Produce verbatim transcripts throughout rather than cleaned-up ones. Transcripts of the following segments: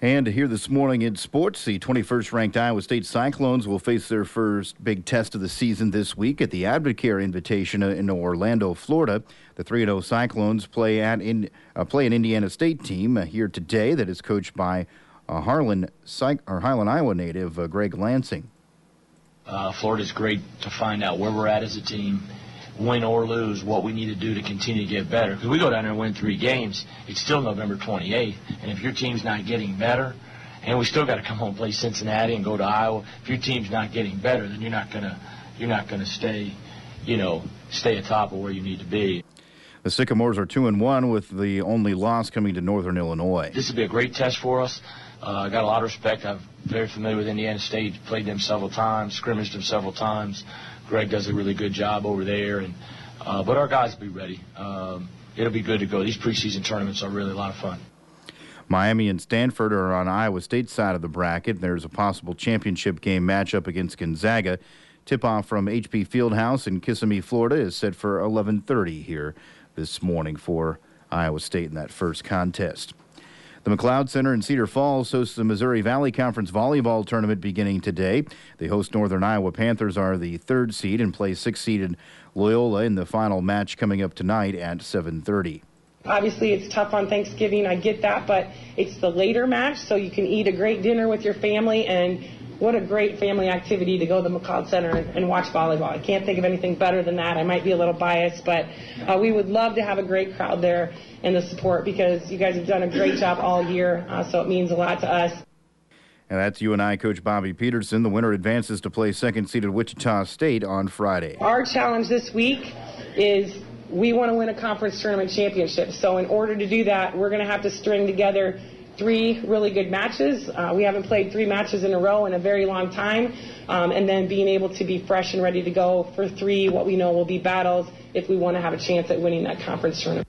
And here this morning in sports, the twenty-first ranked Iowa State Cyclones will face their first big test of the season this week at the Advocare Invitation in Orlando, Florida. The three and oh Cyclones play at in, uh, play an Indiana State team uh, here today that is coached by uh, Harlan, Cy- or Highland, Iowa native uh, Greg Lansing. Uh, Florida's great to find out where we're at as a team, win or lose, what we need to do to continue to get better. Because we go down there and win three games, it's still November twenty-eighth, and if your team's not getting better, and we still got to come home and play Cincinnati and go to Iowa, if your team's not getting better, then you're not gonna you're not gonna stay, you know, stay atop of where you need to be. The Sycamores are two and one with the only loss coming to Northern Illinois. This will be a great test for us. I uh, got a lot of respect. I'm very familiar with Indiana State. Played them several times, scrimmaged them several times. Greg does a really good job over there, and uh, but our guys will be ready. Um, it'll be good to go. These preseason tournaments are really a lot of fun. Miami and Stanford are on Iowa State's side of the bracket. There's a possible championship game matchup against Gonzaga. Tip-off from H P Fieldhouse in Kissimmee, Florida is set for eleven thirty here this morning for Iowa State in that first contest. The McLeod Center in Cedar Falls hosts the Missouri Valley Conference volleyball tournament beginning today. They host Northern Iowa Panthers, are the third seed, and play six-seeded Loyola in the final match coming up tonight at seven thirty. Obviously, it's tough on Thanksgiving. I get that, but it's the later match, so you can eat a great dinner with your family, and what a great family activity to go to the McLeod Center and, and watch volleyball. I can't think of anything better than that. I might be a little biased, but uh, we would love to have a great crowd there and the support because you guys have done a great job all year, uh, so it means a lot to us. And that's U N I coach Bobby Peterson. The winner advances to play second-seeded Wichita State on Friday. Our challenge this week is we want to win a conference tournament championship. So in order to do that, we're going to have to string together three really good matches. Uh, we haven't played three matches in a row in a very long time. Um, and then being able to be fresh and ready to go for three, what we know will be battles if we want to have a chance at winning that conference tournament.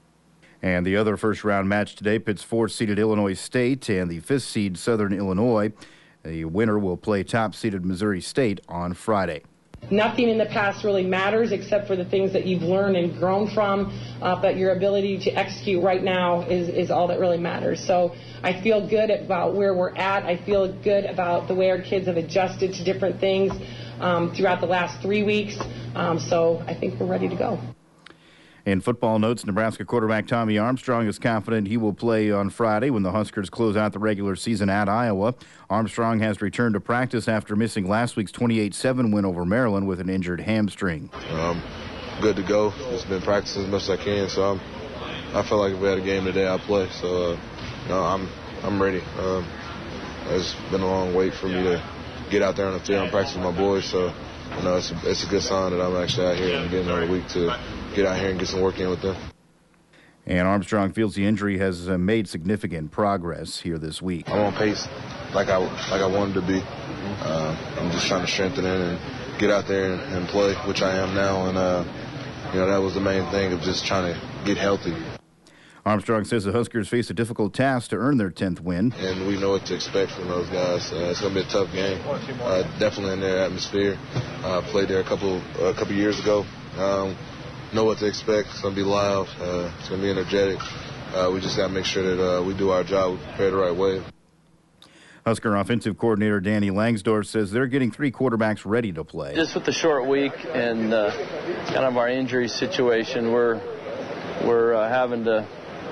And the other first-round match today pits fourth-seeded Illinois State and the fifth-seed Southern Illinois. The winner will play top-seeded Missouri State on Friday. Nothing in the past really matters except for the things that you've learned and grown from, uh, but your ability to execute right now is, is all that really matters. So I feel good about where we're at. I feel good about the way our kids have adjusted to different things um, throughout the last three weeks. Um, so I think we're ready to go. In football notes, Nebraska quarterback Tommy Armstrong is confident he will play on Friday when the Huskers close out the regular season at Iowa. Armstrong has returned to practice after missing last week's twenty-eight seven win over Maryland with an injured hamstring. Um, good to go. Just been practicing as much as I can, so I'm, I feel like if we had a game today, I'd play. So, uh, no, I'm I'm ready. Um, it's been a long wait for me to get out there on the field and practice with my boys, so you know, it's a, it's a good sign that I'm actually out here and getting another week to get out here and get some work in with them. And Armstrong feels the injury has uh, made significant progress here this week. I'm on pace like I like I wanted to be. Uh, I'm just trying to strengthen it and get out there and, and play, which I am now. And uh, you know, that was the main thing of just trying to get healthy. Armstrong says the Huskers face a difficult task to earn their tenth win. And we know what to expect from those guys. Uh, it's going to be a tough game. Uh, definitely in their atmosphere. Uh, played there a couple a couple years ago. Um, know what to expect. It's going to be loud. Uh, it's going to be energetic. Uh, we just got to make sure that uh, we do our job, we prepare the right way. Husker offensive coordinator Danny Langsdorf says they're getting three quarterbacks ready to play. Just with the short week and uh, kind of our injury situation, we're we're uh, having to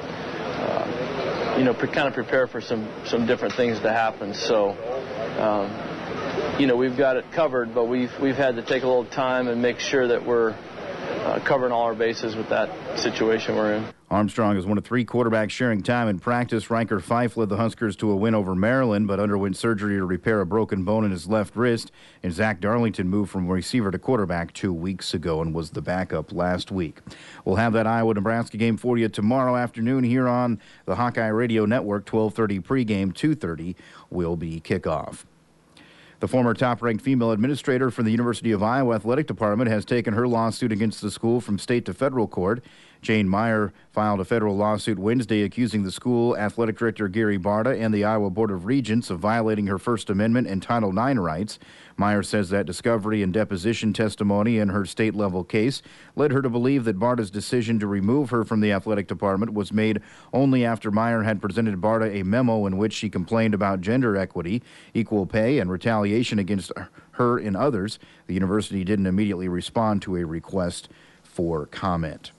uh, you know pre- kind of prepare for some some different things to happen. So um, you know we've got it covered, but we've we've had to take a little time and make sure that we're Uh, covering all our bases with that situation we're in. Armstrong is one of three quarterbacks sharing time in practice. Riker Fife led the Huskers to a win over Maryland, but underwent surgery to repair a broken bone in his left wrist. And Zach Darlington moved from receiver to quarterback two weeks ago and was the backup last week. We'll have that Iowa-Nebraska game for you tomorrow afternoon here on the Hawkeye Radio Network. twelve thirty pregame, two thirty will be kickoff. The former top-ranked female administrator for the University of Iowa Athletic Department has taken her lawsuit against the school from state to federal court. Jane Meyer filed a federal lawsuit Wednesday accusing the school athletic director Gary Barta and the Iowa Board of Regents of violating her First Amendment and Title nine rights. Meyer says that discovery and deposition testimony in her state-level case led her to believe that Barta's decision to remove her from the athletic department was made only after Meyer had presented Barta a memo in which she complained about gender equity, equal pay, and retaliation against her and others. The university didn't immediately respond to a request for comment.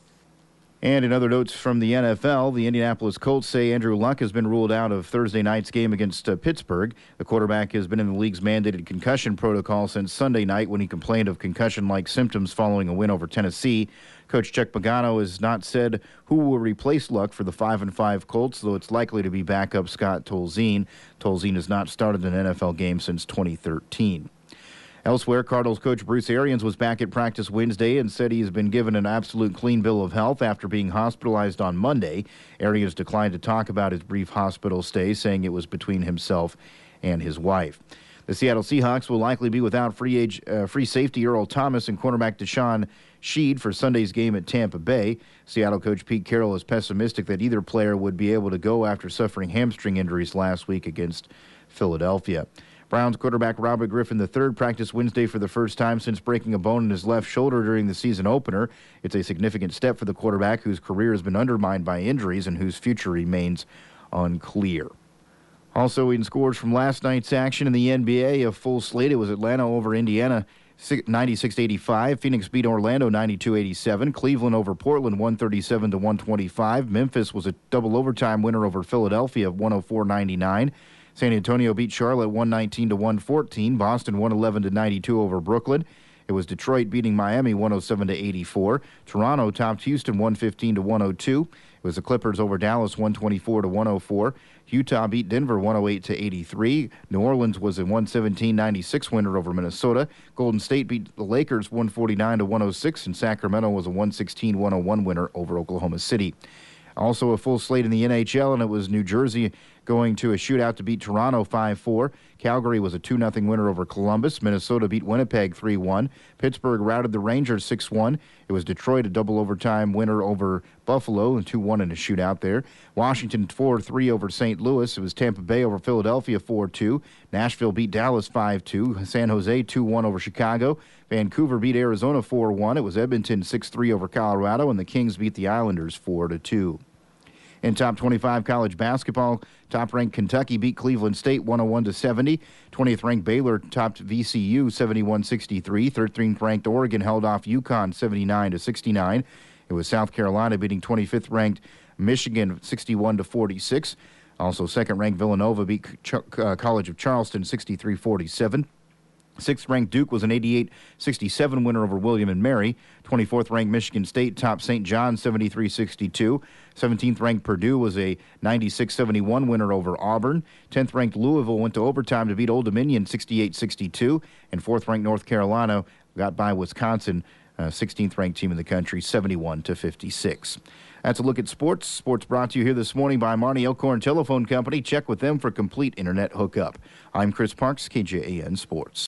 And in other notes from the N F L, the Indianapolis Colts say Andrew Luck has been ruled out of Thursday night's game against uh, Pittsburgh. The quarterback has been in the league's mandated concussion protocol since Sunday night when he complained of concussion-like symptoms following a win over Tennessee. Coach Chuck Pagano has not said who will replace Luck for the five and five Colts, though it's likely to be backup Scott Tolzien. Tolzien has not started an N F L game since twenty thirteen. Elsewhere, Cardinals coach Bruce Arians was back at practice Wednesday and said he has been given an absolute clean bill of health after being hospitalized on Monday. Arians declined to talk about his brief hospital stay, saying it was between himself and his wife. The Seattle Seahawks will likely be without free age, uh, free safety Earl Thomas and cornerback Deshaun Sheed for Sunday's game at Tampa Bay. Seattle coach Pete Carroll is pessimistic that either player would be able to go after suffering hamstring injuries last week against Philadelphia. Browns quarterback Robert Griffin the third practiced Wednesday for the first time since breaking a bone in his left shoulder during the season opener. It's a significant step for the quarterback whose career has been undermined by injuries and whose future remains unclear. Also in scores from last night's action in the N B A, a full slate. It was Atlanta over Indiana ninety-six eighty-five. Phoenix beat Orlando ninety-two eighty-seven. Cleveland over Portland one thirty-seven to one twenty-five. Memphis was a double overtime winner over Philadelphia of one oh four ninety-nine. San Antonio beat Charlotte one nineteen to one fourteen. Boston one eleven to ninety-two over Brooklyn. It was Detroit beating Miami one oh seven to eighty-four. Toronto topped Houston one fifteen to one oh two. It was the Clippers over Dallas one twenty-four to one oh four. Utah beat Denver one oh eight to eighty-three. New Orleans was a one seventeen ninety-six winner over Minnesota. Golden State beat the Lakers one forty-nine to one oh six, and Sacramento was a one sixteen one oh one winner over Oklahoma City. Also a full slate in the N H L, and it was New Jersey going to a shootout to beat Toronto five four. Calgary was a two nothing winner over Columbus. Minnesota beat Winnipeg three one. Pittsburgh routed the Rangers six one. It was Detroit a double overtime winner over Buffalo, and two one in a shootout there. Washington four three over Saint Louis. It was Tampa Bay over Philadelphia four two. Nashville beat Dallas five two. San Jose two one over Chicago. Vancouver beat Arizona four one. It was Edmonton six three over Colorado, and the Kings beat the Islanders four to two. In top twenty-five college basketball, top-ranked Kentucky beat Cleveland State one oh one to seventy. twentieth-ranked Baylor topped V C U seventy-one sixty-three. thirteenth-ranked Oregon held off UConn seventy-nine to sixty-nine. It was South Carolina beating twenty-fifth-ranked Michigan sixty-one to forty-six. Also, second-ranked Villanova beat Ch- uh, College of Charleston sixty-three forty-seven. Sixth-ranked Duke was an eighty-eight sixty-seven winner over William and Mary. twenty-fourth-ranked Michigan State topped Saint John seventy-three sixty-two. seventeenth-ranked Purdue was a ninety-six seventy-one winner over Auburn. tenth-ranked Louisville went to overtime to beat Old Dominion sixty-eight sixty-two. And fourth-ranked North Carolina got by Wisconsin, uh, sixteenth-ranked team in the country, seventy-one to fifty-six. That's a look at sports. Sports brought to you here this morning by Marnie Elkhorn Telephone Company. Check with them for complete internet hookup. I'm Chris Parks, K J A N Sports.